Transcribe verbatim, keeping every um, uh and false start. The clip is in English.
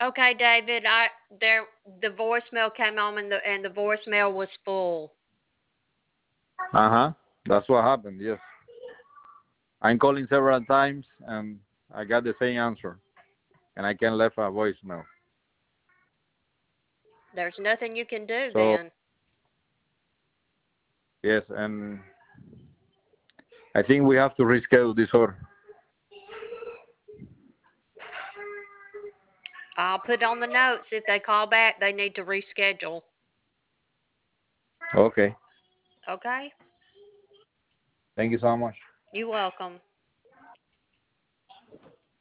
Okay, David. I there the voicemail came on and the and the voicemail was full. Uh huh. That's what happened. Yes, I'm calling several times and I got the same answer, and I can leave a voicemail. There's nothing you can do So then. yes, and I think we have to reschedule this order. I'll put on the notes if they call back, they need to reschedule. Okay. Okay? Thank you so much. You're welcome.